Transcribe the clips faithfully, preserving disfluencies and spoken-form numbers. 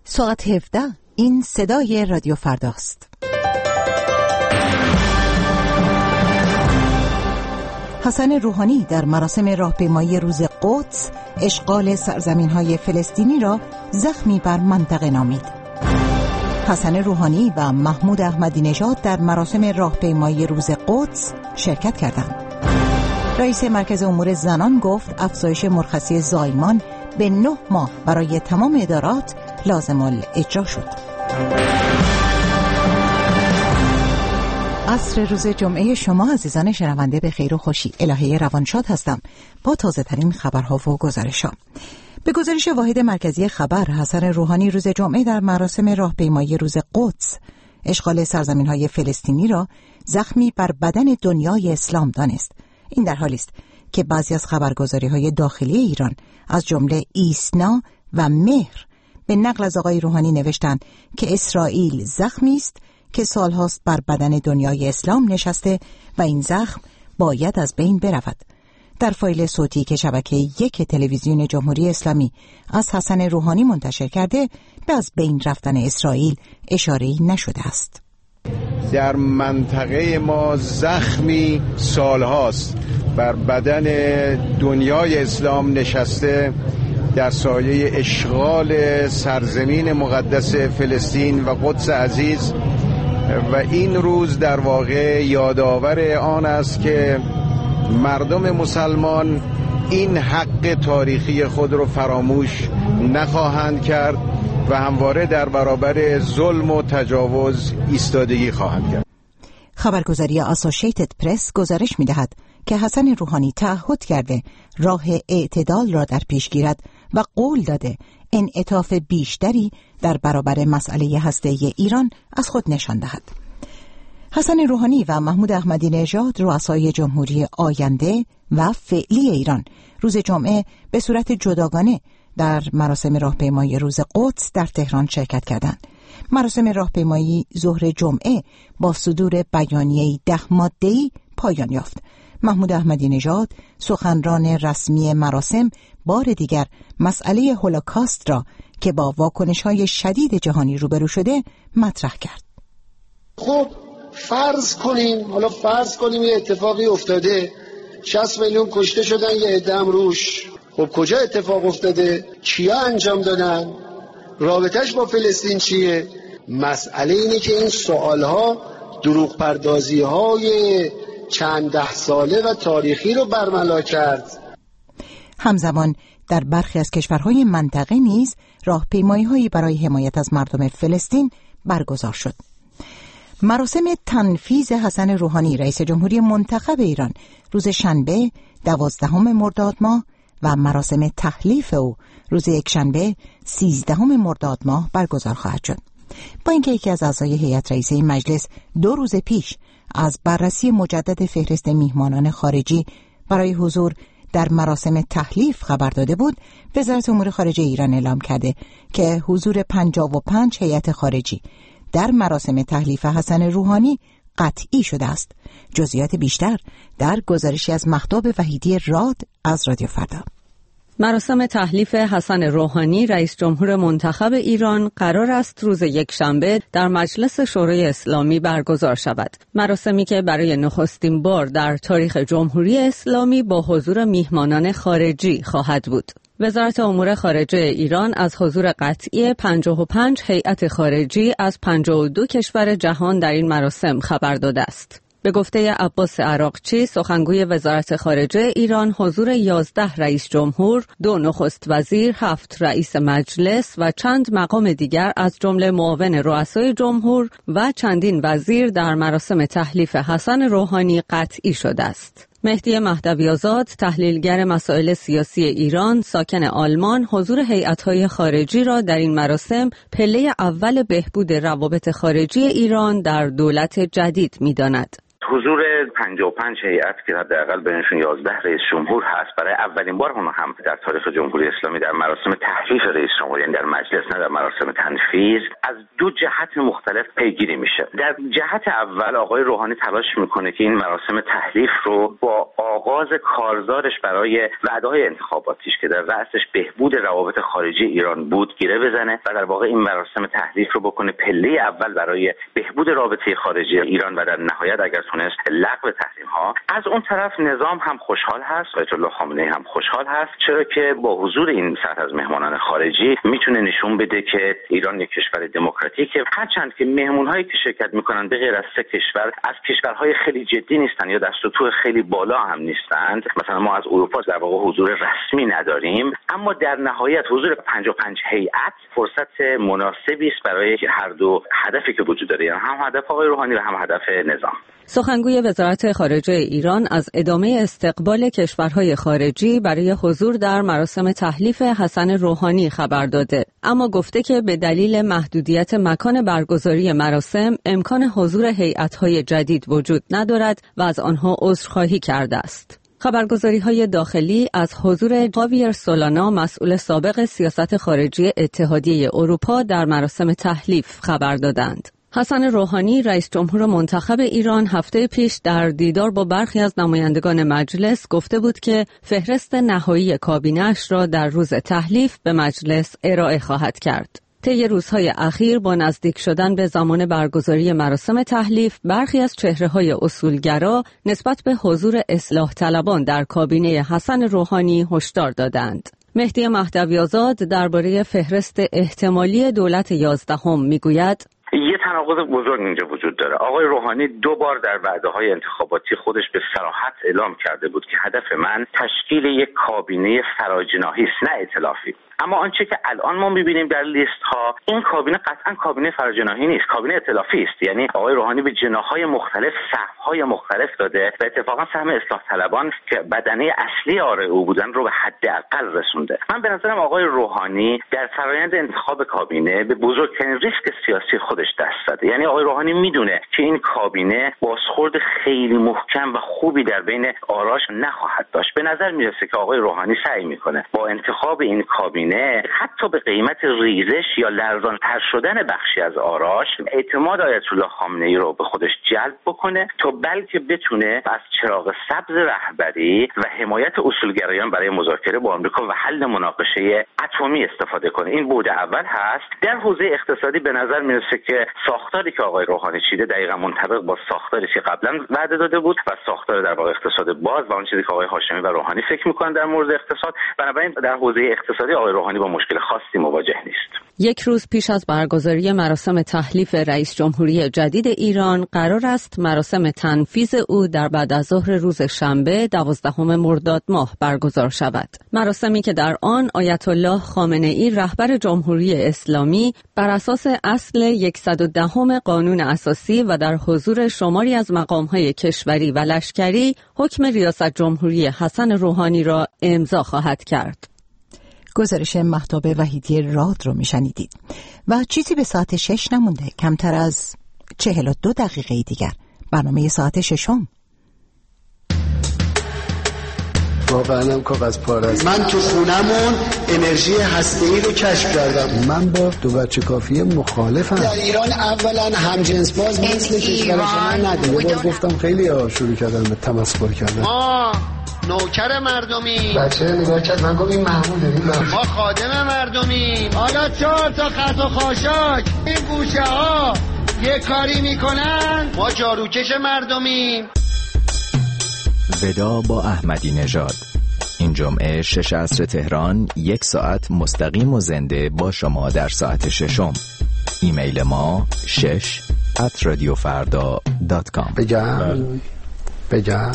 ساعت هفده. این صدای رادیو فرداست. حسن روحانی در مراسم راهپیمایی روز قدس اشغال سرزمین‌های فلسطینی را زخمی بر منطقه نامید. حسن روحانی و محمود احمدی نژاد در مراسم راهپیمایی روز قدس شرکت کردند. رئیس مرکز امور زنان گفت افزایش مرخصی زایمان به نه ماه برای تمام ادارات لازم الاجرا شد. عصر روز جمعه شما عزیزان شنونده به خیر و خوشی. الهه روانشاد هستم با تازه ترین خبرها و گزارش‌ها. به گزارش واحد مرکزی خبر، حسن روحانی روز جمعه در مراسم راهپیمایی روز قدس اشغال سرزمین‌های فلسطینی را زخمی بر بدن دنیای اسلام دانست. این در حالی است که بعضی از خبرگزاری‌های داخلی ایران از جمله ایسنا و مهر به نقل از آقای روحانی نوشتند که اسرائیل زخمی است که سالهاست بر بدن دنیای اسلام نشسته و این زخم باید از بین برود. در فایل صوتی که شبکه یک تلویزیون جمهوری اسلامی از حسن روحانی منتشر کرده، به از بین رفتن اسرائیل اشاره‌ای نشده است. در منطقه ما زخمی سالهاست بر بدن دنیای اسلام نشسته در سایه اشغال سرزمین مقدس فلسطین و قدس عزیز، و این روز در واقع یادآور آن است که مردم مسلمان این حق تاریخی خود را فراموش نخواهند کرد و همواره در برابر ظلم و تجاوز ایستادگی خواهند کرد. خبرگزاری آسوشیتد پرس گزارش می‌دهد که حسن روحانی تعهد کرده راه اعتدال را در پیش گیرد و قول داده انعطاف بیشتری در برابر مسئله هسته‌ای ایران از خود نشان دهد. حسن روحانی و محمود احمدی نژاد رؤسای جمهوری آینده و فعلی ایران روز جمعه به صورت جداگانه در مراسم راهپیمایی روز قدس در تهران شرکت کردند. مراسم راهپیمایی ظهر جمعه با صدور بیانیه‌ای ده ماده‌ای پایان یافت. محمود احمدی نژاد سخنران رسمی مراسم بار دیگر مسئله هولوکاست را که با واکنش‌های شدید جهانی روبرو شده مطرح کرد. خب فرض کنیم، حالا فرض کنیم یه اتفاقی افتاده، شصت میلیون کشته شدن، یه عده هم روش. خب کجا اتفاق افتاده؟ چیا انجام دادن؟ رابطش با فلسطین چیه؟ مسئله اینه که این سوالها دروغ پردازی های چند ده ساله و تاریخی رو برملا کرد. همزمان در برخی از کشورهای منطقه نیز راهپیمایی‌هایی برای حمایت از مردم فلسطین برگزار شد. مراسم تنفیذ حسن روحانی رئیس جمهوری منتخب ایران روز شنبه دوازدهم مرداد ماه و مراسم تحلیف او روز یکشنبه سیزدهم مرداد ماه برگزار خواهد شد. با اینکه یکی از اعضای هیئت رئیسه مجلس دو روز پیش از بررسی مجدد فهرست میهمانان خارجی برای حضور در مراسم تحلیف خبر داده بود، وزارت امور خارجه ایران اعلام کرده که حضور پنجاه و پنج هیئت خارجی در مراسم تحلیف حسن روحانی قطعی شده است. جزئیات بیشتر در گزارشی از مهتاب وحیدی راد از رادیو فردا. مراسم تحلیف حسن روحانی رئیس جمهور منتخب ایران قرار است روز یکشنبه در مجلس شورای اسلامی برگزار شود. مراسمی که برای نخستین بار در تاریخ جمهوری اسلامی با حضور میهمانان خارجی خواهد بود. وزارت امور خارجه ایران از حضور قطعی پنجاه و پنج هیئت خارجی از پنجاه و دو کشور جهان در این مراسم خبر داده است. به گفته عباس عراقچی سخنگوی وزارت خارجه ایران، حضور یازده رئیس جمهور، دو نخست وزیر، هفت رئیس مجلس و چند مقام دیگر از جمله معاون رؤسای جمهور و چندین وزیر در مراسم تحلیف حسن روحانی قطعی شده است. مهدی مهدوی‌آزاد، تحلیلگر مسائل سیاسی ایران، ساکن آلمان، حضور هیئت‌های خارجی را در این مراسم پله اول بهبود روابط خارجی ایران در دولت جدید می‌داند. حضور پنجاه و پنج هیئت که حداقل بینشون یازده رئیس جمهور هست، برای اولین بار هم, هم در تاریخ جمهوری اسلامی در مراسم تحلیف رئیس جمهور، یعنی در مجلس نه در مراسم تنفیذ، از دو جهت مختلف پیگیری میشه. در جهت اول آقای روحانی تلاش میکنه که این مراسم تحلیف رو با آغاز کارزارش برای وعده‌های انتخاباتیش که در رأسش بهبود روابط خارجی ایران بود گیره بزنه و در واقع این مراسم تحلیف رو بکنه پله اول برای بهبود رابطه خارجی ایران و در نهایت اگر تونست لغو تحریم ها. از اون طرف نظام هم خوشحال هست، آیت الله خامنه‌ای هم خوشحال هست، چرا که با حضور این سطح از مهمانان خارجی میتونه نشون بده که ایران یک کشور دموکراتیکه، هرچند که مهمون‌هایی که شرکت میکنن به غیر از سه کشور از کشورهای خیلی جدی نیستن یا دست و تو خیلی بالا هم نیستند. مثلا ما از اروپا در واقع حضور رسمی نداریم، اما در نهایت حضور پنجاه و پنج هیئت فرصت مناسبی است برای هر دو هدفی که وجود داره، هم هدف آقای روحانی و هم هدف نظام. سخنگوی وزارت خارجه ایران از ادامه استقبال کشورهای خارجی برای حضور در مراسم تحلیف حسن روحانی خبر داده، اما گفته که به دلیل محدودیت مکان برگزاری مراسم امکان حضور هیئت‌های جدید وجود ندارد و از آنها عذرخواهی کرده است. خبرگزاری‌های داخلی از حضور جاویر سولانا، مسئول سابق سیاست خارجی اتحادیه اروپا، در مراسم تحلیف خبر دادند. حسن روحانی رئیس جمهور منتخب ایران هفته پیش در دیدار با برخی از نمایندگان مجلس گفته بود که فهرست نهایی کابینه‌اش را در روز تحلیف به مجلس ارائه خواهد کرد. طی روزهای اخیر با نزدیک شدن به زمان برگزاری مراسم تحلیف، برخی از چهره‌های اصولگرا نسبت به حضور اصلاح طلبان در کابینه حسن روحانی هشدار دادند. مهدی مهدوی‌آزاد درباره فهرست احتمالی دولت یازدهم میگوید: یه تناقض بزرگ اینجا وجود داره. آقای روحانی دو بار در وعده‌های انتخاباتی خودش به صراحت اعلام کرده بود که هدف من تشکیل یک کابینه فراجناحی است، نه ائتلافی. اما آنچه که الان ما می‌بینیم در لیست ها، این کابینه قطعاً کابینه فراجناحی نیست، کابینه ائتلافی است. یعنی آقای روحانی به جناح‌های مختلف سهم‌های مختلف داده و اتفاقا سهم اصلاح طلبان که بدنه اصلی آرای او بودن رو به حداقل رسونده. من به نظرم آقای روحانی در فرآیند انتخاب کابینه به بزرگترین ریسک سیاسی خودش دست زده. یعنی آقای روحانی میدونه که این کابینه بازخورد خیلی محکم و خوبی در بین آراش نخواهد داشت. به نظر میرسه که آقای روحانی سعی میکنه با انتخاب این کابینه حتی به قیمت ریزش یا لرزان‌تر شدن بخشی از آراش اعتماد آیت الله خامنه‌ای رو به خودش جلب بکنه تا بلکه بتونه از چراغ سبز رهبری و حمایت اصولگرایان برای مذاکره با آمریکا و حل مناقشه اتمی استفاده کنه. این بود اول هست. در حوزه اقتصادی به نظر میرسه که ساختاری که آقای روحانی چیده دقیقاً منطبق با ساختاری که قبلا وعده داده بود و ساختار در واقع اقتصاد باز و اون چیزی که آقای هاشمی و روحانی فکر می‌کنن در مورد اقتصاد. بنابراین در حوزه اقتصادی آقای روحانی با مشکل خاصی مواجه نیست. یک روز پیش از برگزاری مراسم تحلیف رئیس جمهوری جدید ایران، قرار است مراسم تنفیذ او در بعد از ظهر روز شنبه دوازدهم مرداد ماه برگزار شود. مراسمی که در آن آیت الله خامنه‌ای رهبر جمهوری اسلامی بر اساس اصل صد و ده قانون اساسی و در حضور شماری از مقام‌های کشوری و لشکری حکم ریاست جمهوری حسن روحانی را امضا خواهد کرد. گزارش مهتاب وحیدی راد رو میشنیدید. و چیزی به ساعت شش نمونده، کمتر از چهل و دو دقیقه دیگر برنامه ساعت ششم. واقعا هم کاغذ پاره است. من تو خونمون انرژی هسته‌ای رو کشف کردم. من با دو بچه کافی مخالفم. در ایران اولا همجنس باز مثل کشور شما نداره. یه بار گفتم خیلی ها شروع کردن به تمسخر کردن. ما نوکر مردمی. بچه نگاه کرد من گفت این محموده. ما خادم مردمی. حالا چهار تا خط و خاشاک این گوشه ها یه کاری میکنن، ما جاروکش مردمیم. ودا با احمدی نژاد. این جمعه شش عصر تهران، یک ساعت مستقیم و زنده با شما در ساعت ششم. ایمیل ما شش ات رادیو فردا دات کام. بگم بگم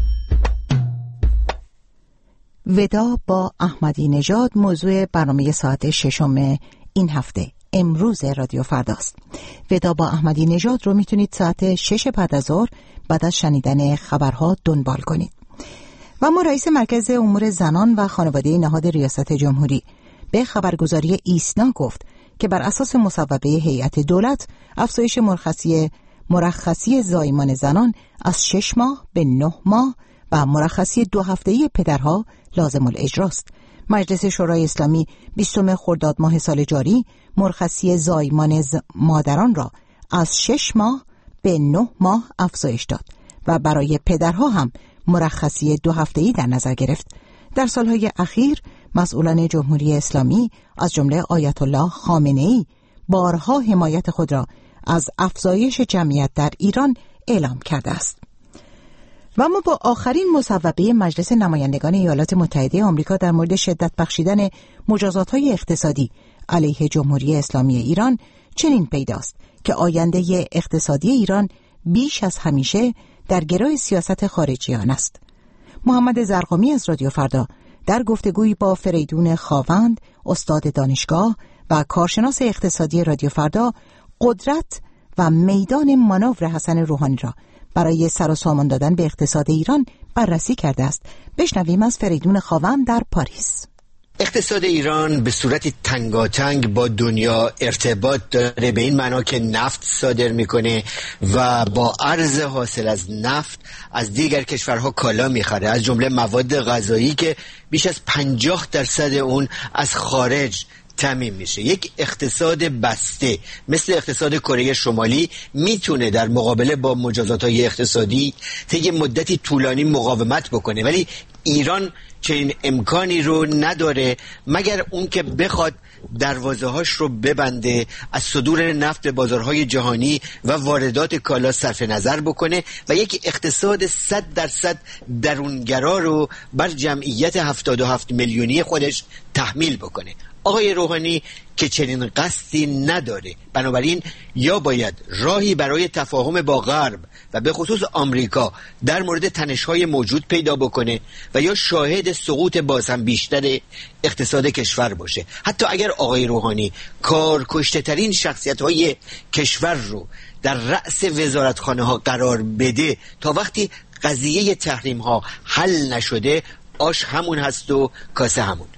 ودا با احمدی نژاد موضوع برنامه ساعت ششم این هفته امروز رادیو فرداست. ودا با احمدی نژاد رو میتونید ساعت شش بعد از ظهر بعد از شنیدن خبرها دنبال کنید. و ما رئیس مرکز امور زنان و خانواده نهاد ریاست جمهوری به خبرگزاری ایسنا گفت که بر اساس مصوبه هیئت دولت افزایش مرخصی مرخصی زایمان زنان از شش ماه به نه ماه و مرخصی دو هفته‌ای پدرها لازم الاجراست مجلس شورای اسلامی بیستم خرداد ماه سال جاری مرخصی زایمان مادران را از شش ماه به نه ماه افزایش داد و برای پدرها هم مرخصی دو هفته‌ای در نظر گرفت. در سالهای اخیر مسئولان جمهوری اسلامی از جمله آیت الله خامنه‌ای بارها حمایت خود را از افزایش جمعیت در ایران اعلام کرده است. و اما با آخرین مصوبه مجلس نمایندگان ایالات متحده آمریکا در مورد شدت بخشیدن مجازات‌های اقتصادی علیه جمهوری اسلامی ایران چنین پیداست که آینده اقتصادی ایران بیش از همیشه در گرو سیاست خارجیان است. محمد زرقامی از رادیو فردا در گفتگویی با فریدون خاوند، استاد دانشگاه و کارشناس اقتصادی رادیو فردا، قدرت و میدان مانور حسن روحانی را برای سر و سامان دادن به اقتصاد ایران بررسی کرده است. بشنویم از فریدون خاوند در پاریس. اقتصاد ایران به صورت تنگاتنگ با دنیا ارتباط داره، به این معنا که نفت صادر میکنه و با عرض حاصل از نفت از دیگر کشورها کالا میخره، از جمله مواد غذایی که بیش از پنجاه درصد اون از خارج تامین میشه. یک اقتصاد بسته مثل اقتصاد کره شمالی میتونه در مقابله با مجازات‌های اقتصادی طی مدتی طولانی مقاومت بکنه، ولی ایران چنین امکانی رو نداره مگر اون که بخواد دروازه‌هاش رو ببنده، از صدور نفت به بازارهای جهانی و واردات کالا صرف نظر بکنه و یک اقتصاد صد درصد درونگرا رو بر جمعیت هفتاد و هفت میلیونی خودش تحمیل بکنه. آقای روحانی که چنین قصدی نداره، بنابراین یا باید راهی برای تفاهم با غرب و به خصوص آمریکا در مورد تنش‌های موجود پیدا بکنه و یا شاهد سقوط باز هم بیشتر اقتصاد کشور باشه. حتی اگر آقای روحانی کارکشته ترین شخصیت‌های کشور رو در رأس وزارتخانه‌ها قرار بده، تا وقتی قضیه تحریم‌ها حل نشده آش همون هست و کاسه همون.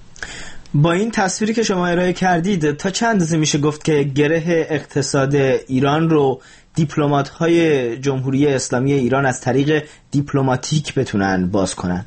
با این تصویری که شما ارائه کردید تا چند اندازه میشه گفت که گره اقتصاد ایران رو دیپلمات‌های جمهوری اسلامی ایران از طریق دیپلماتیک بتونن باز کنن؟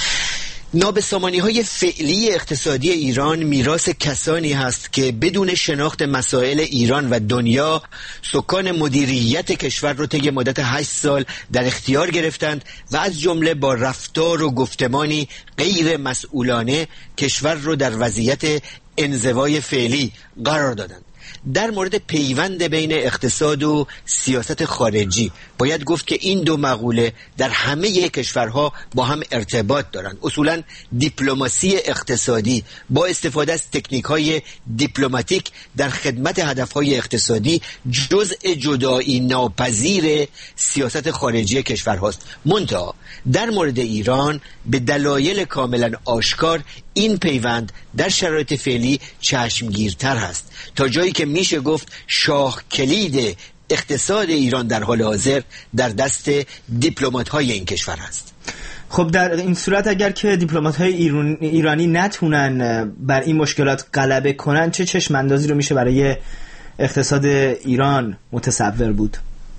نابسامانی‌های فعلی اقتصادی ایران میراث کسانی هست که بدون شناخت مسائل ایران و دنیا سکان مدیریت کشور رو طی مدت هشت سال در اختیار گرفتند و از جمله با رفتار و گفتمانی غیر مسئولانه کشور رو در وضعیت انزوای فعلی قرار دادند. در مورد پیوند بین اقتصاد و سیاست خارجی باید گفت که این دو مقوله در همه کشورها با هم ارتباط دارند. اصولا دیپلماسی اقتصادی با استفاده از تکنیک‌های دیپلماتیک در خدمت هدف‌های اقتصادی جزء جدایی ناپذیر سیاست خارجی کشورهاست. منتها در مورد ایران به دلایل کاملا آشکار این پیوند در شرایط فعلی چشمگیرتر هست، تا جایی که میشه گفت شاه کلید اقتصاد ایران در حال حاضر در دست دیپلمات‌های این کشور هست. خب در این صورت اگر که دیپلمات‌های ایران ایرانی نتونن بر این مشکلات غلبه کنن، چه چشم‌اندازی رو میشه برای اقتصاد ایران متصور بود؟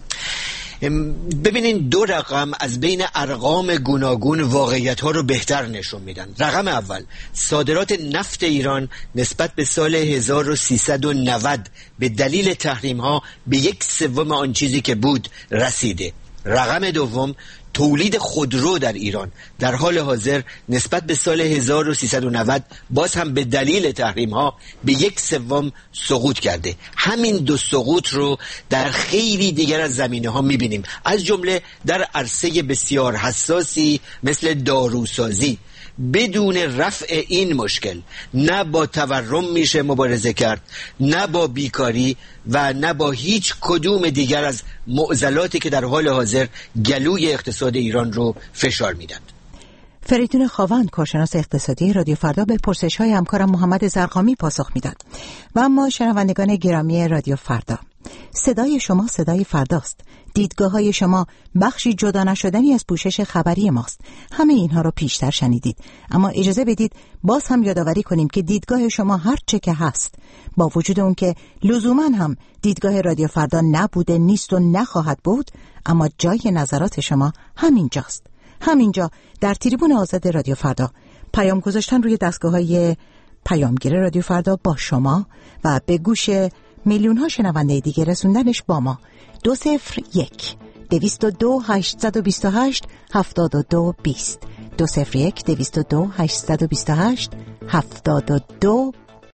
ببینین دو رقم از بین ارقام گوناگون واقعیت ها رو بهتر نشون میدن. رقم اول، صادرات نفت ایران نسبت به سال هزار و سیصد و نود به دلیل تحریم ها به یک سوم آن چیزی که بود رسیده. رقم دوم، تولید خودرو در ایران در حال حاضر نسبت به سال هزار و سیصد و نود باز هم به دلیل تحریم ها به یک سوم سقوط کرده. همین دو سقوط رو در خیلی دیگر از زمینه ها میبینیم، از جمله در عرصه بسیار حساسی مثل داروسازی. بدون رفع این مشکل نه با تورم میشه مبارزه کرد، نه با بیکاری و نه با هیچ کدوم دیگر از معضلاتی که در حال حاضر گلوی اقتصاد ایران رو فشار میدن. فریدون خاوند، کارشناس اقتصادی رادیو فردا، به پرسش‌های همکارم محمد زرقامی پاسخ میداد. و اما شنوندگان گرامی رادیو فردا، صدای شما صدای فرداست. دیدگاه‌های شما بخشی جدا نشدنی از پوشش خبری ماست. همه اینها رو پیشتر شنیدید، اما اجازه بدید باز هم یادآوری کنیم که دیدگاه شما هر چه که هست، با وجود اون که لزوماً هم دیدگاه رادیو فردا نبوده، نیست و نخواهد بود، اما جای نظرات شما همینجاست. همینجا در تریبون آزاد رادیو فردا پیام گذاشتن روی دستگاه‌های پیامگیر رادیو فردا با شما و به گوش میلیون ها شنونده دیگه رسوندنش با ما. دو صفر یک دویست و دو هشتصد و بیست و هشت هفتاد و دو بیست دو صفر یک دویست و دو هشتصد و بیست و هشت هفتاد و دو